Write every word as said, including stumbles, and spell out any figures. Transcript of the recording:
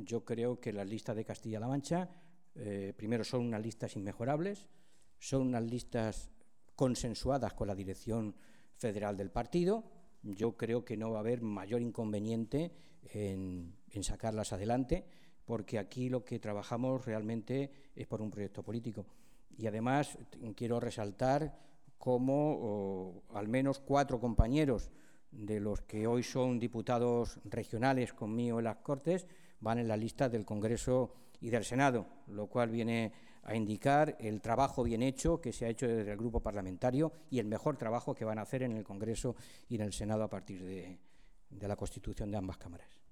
Yo creo que las listas de Castilla-La Mancha, eh, primero, son unas listas inmejorables, son unas listas consensuadas con la dirección federal del partido. Yo creo que no va a haber mayor inconveniente en, en sacarlas adelante, porque aquí lo que trabajamos realmente es por un proyecto político. Y además quiero resaltar cómo oh, al menos cuatro compañeros de los que hoy son diputados regionales conmigo en las Cortes van en la lista del Congreso y del Senado, lo cual viene a indicar el trabajo bien hecho que se ha hecho desde el grupo parlamentario y el mejor trabajo que van a hacer en el Congreso y en el Senado a partir de, de la constitución de ambas cámaras.